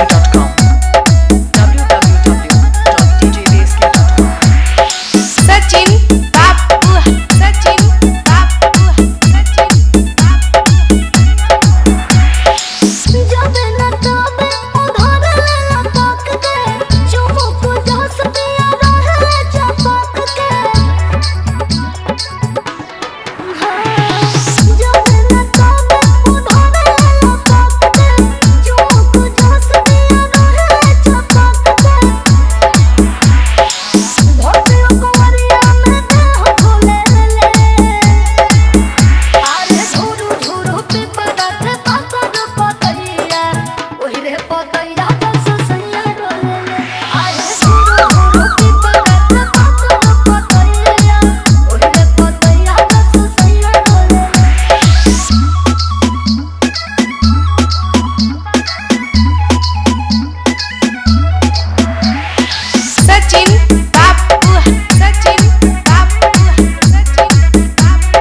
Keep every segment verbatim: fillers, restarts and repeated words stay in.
basking dot com. w w w dot d j basking dot com. Sachin Babu, Sachin Babu, Sachin Babu. जब न तब उधार लेला ताक के, चुमुक जस पिया रहे चपक के। जब न तब उधार लेला ताक के, चुमुक जस पिया रहे चपक के। धोतियो कुंवरिया में देह खोले ले, आरे झुरु झुरु पिपरत पातर पतैया, ओहि रे पतैया दस सैया डोले ले। आरे झुरु झुरु पिपरत पातर पतैया, ओहि रे पतैया दस सैया डोले ले। Sachin Babu, Sachin Babu, Sachin Babu.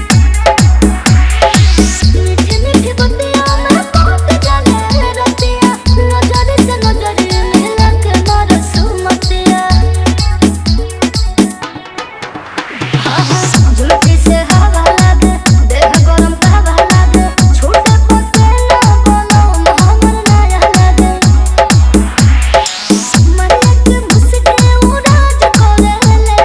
मीठी मीठी बतिया में बात जाने रतिया, नजर से नजर मिला के बरस मतिया। झुलकी से हवा लागे, देह गरम हवा लागे, छूटे पसेना बोलो हमर नया लागे। मरिया के मुस्के उड़ाज करे ले,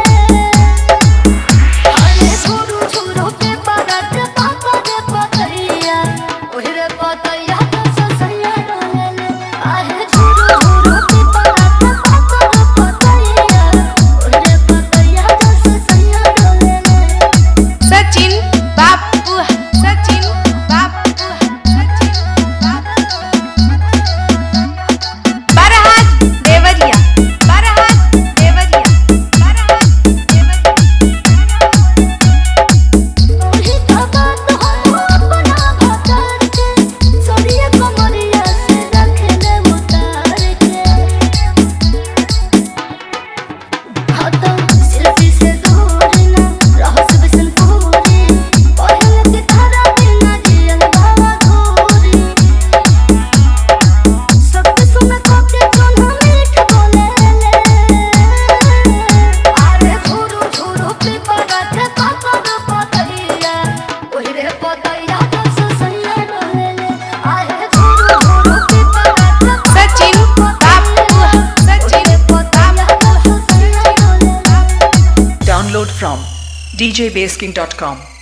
अरे झुरु झुरु पे पड़त पापा रे पतैया, ओहि रे पतैया दस सैया डोले ले। आहे झुरु झुरु पे पड़त पापा रे पतैया, ओहि रे पतैया दस सैया डोले ले। Sachin Babu, Sachin Babu, Sachin Babu. Farhad Devariya, Farhad Devariya, Farhad Devariya. ओही का बात हम अपना भतर के, सोनिया कमरिया से रख ले उतार के। हाथों सिल्फी से दूर ना रहस बिसन पूरी, पहले के थारा बिना जियल बाबा धूरी। सबके सुने कोके चोन्हा मीठ बोले ले, आरे झुरु झुरु पिपरत पातर पतैया, ओहि रे पतैया दस सैया डोले ले। आरे झुरु झुरु पिपरत Sachin Babu, Sachin Babu, Sachin Babu. Download from d j basking dot com.